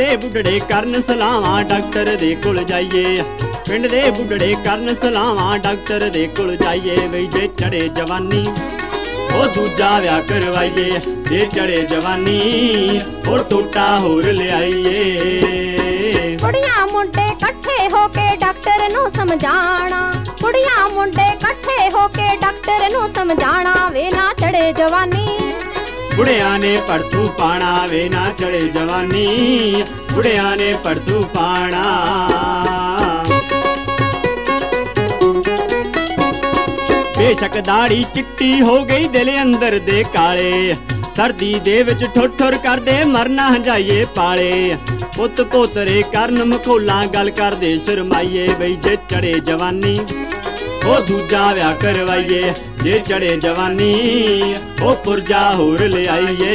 ਦੇ ਬੁੱਢੜੇ ਕਰਨ ਸਲਾਵਾਂ ਡਾਕਟਰ ਦੇ ਕੋਲ ਜਾਈਏ। ਪਿੰਡ ਦੇ ਬੁੱਢੜੇ ਕਰਨ ਸਲਾਵਾਂ ਡਾਕਟਰ ਦੇ ਕੋਲ ਜਾਈਏ। ਬਈ ਜੇ ਚੜੇ ਜਵਾਨੀ ਉਹ ਦੂਜਾ ਵਿਆਹ ਕਰਵਾਈਏ। ਜੇ ਚੜੇ ਜਵਾਨੀ ਉਹ ਟੋਟਾ ਹੋਰ ਲਿਆਈਏ। ਕੁੜੀਆਂ ਮੁੰਡੇ ਇਕੱਠੇ ਹੋ ਕੇ ਡਾਕਟਰ ਨੂੰ ਸਮਝਾਣਾ। ਕੁੜੀਆਂ ਮੁੰਡੇ ਇਕੱਠੇ ਹੋ ਕੇ ਡਾਕਟਰ ਨੂੰ ਸਮਝਾਣਾ। ਵੇ ਨਾ ਚੜੇ ਜਵਾਨੀ ਬੁੜਿਆਂ ਨੇ ਪੜਤੂ ਪਾਣਾ। ਵੇ ਨਾ ਚੜੇ ਜਵਾਨੀ ਬੁੜਿਆਂ ਨੇ ਪੜਤੂ ਪਾਣਾ। ਬੇਸ਼ੱਕ ਦਾੜੀ ਚਿੱਟੀ ਹੋ ਗਈ ਦਿਲ ਅੰਦਰ ਦੇ ਕਾਲੇ। ਸਰਦੀ ਦੇ ਵਿੱਚ ਠੁੱਠੁਰ ਕਰਦੇ ਮਰਨਾ ਹੰਝਾਈਏ ਪਾਲੇ। ਪੁੱਤ ਪੋਤਰੇ ਕਰਨ ਮਖੌਲਾਂ ਗੱਲ ਕਰਦੇ ਸ਼ਰਮਾਈਏ। ਬਈ ਜੇ ਚੜੇ ਜਵਾਨੀ ਉਹ ਦੂਜਾ ਵਿਆਹ ਕਰਵਾਈਏ। ਜੇ ਚੜੇ ਜਵਾਨੀ ਉਹ ਪੁਰਜਾ ਹੋਰ ਲਿਆਈਏ।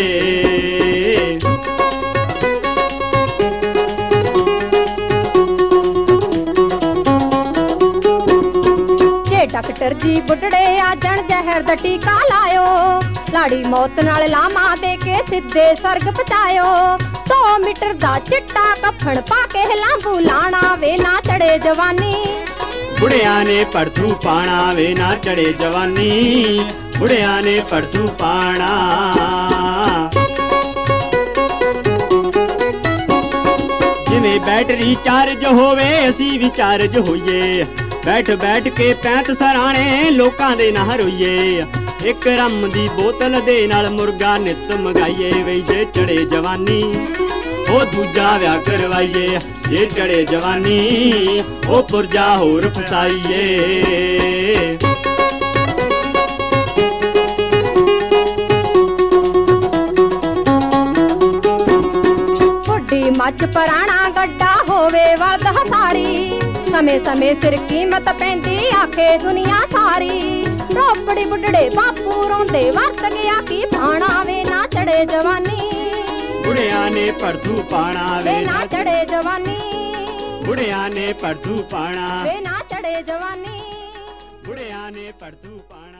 ਜੇ ਡਾਕਟਰ ਜੀ ਬੁੱਢੜੇ ਆ ਜਾਣ ਜ਼ਹਿਰ ਦਾ ਟੀਕਾ ਲਾਇਓ। ਲਾੜੀ ਮੌਤ ਨਾਲ ਲਾਮਾ ਦੇ ਕੇ ਸਿੱਧੇ ਸਰਗ ਪਹੁੰਚਾਇਓ। 2 ਮੀਟਰ ਦਾ ਚਿੱਟਾ ਕਫਨ ਪਾ ਕੇ ਲਾਂਬੂ ਲਾਣਾ। ਵੇ ਨਾ ਚੜੇ ਜਵਾਨੀ ਬੁੜਿਆਂ ਨੇ ਪੜਤੂ ਪਾਣਾ। ਵੇ ਨਾ ਚੜੇ ਜਵਾਨੀ ਬੁੜਿਆਂ ਨੇ ਪੜਤੂ ਪਾਣਾ। ਜਿਵੇਂ ਬੈਟਰੀ ਚਾਰਜ ਹੋਵੇ ਅਸੀਂ ਵੀ ਚਾਰਜ ਹੋਈਏ। ਬੈਠ ਬੈਠ ਕੇ ਪੈਂਤ ਸਰਾਣੇ ਲੋਕਾਂ ਦੇ ਨਾ ਰੋਈਏ। ਇੱਕ ਰੰਮ ਦੀ ਬੋਤਲ ਦੇ ਨਾਲ ਮੁਰਗਾ ਨਿੱਤ ਮੰਗਾਈਏ। ਬਈ ਜੇ ਚੜੇ ਜਵਾਨੀ ਉਹ ਦੂਜਾ ਵਿਆਹ ਕਰਵਾਈਏ। ਜੇ ਚੜੇ ਜਵਾਨੀ ਉਹ ਪੁਰਜਾ ਹੋਰ ਫਸਾਈਏ। ਬੁੱਢੀ ਮੱਝ ਪੁਰਾਣਾ ਗੱਡਾ ਹੋਵੇ ਵਰਦ ਹਸਾਰੀ। ਸਮੇਂ ਸਮੇਂ ਸਿਰ ਕੀਮਤ ਪੈਂਦੀ ਆਖੇ ਦੁਨੀਆ ਸਾਰੀ। ਰੋਪੜੀ ਬੁੱਢੜੇ ਬਾਪੂ ਰੋਂਦੇ ਵਰਤ ਗਿਆ ਕੀ ਪਾਣਾ। ਵੇ ਨਾ ਚੜੇ ਜਵਾਨੀ ਬੁੜਿਆਂ ਨੇ ਪੜਤੂ ਪਾਣਾ। ਵੇ ਨਾ ਚੜੇ ਜਵਾਨੀ ਬੁੜਿਆਂ ਨੇ ਪੜਤੂ ਪਾਣਾ। ਵੇ ਨਾ ਚੜੇ ਜਵਾਨੀ ਬੁੜਿਆਂ ਨੇ ਪੜਤੂ ਪਾਣਾ।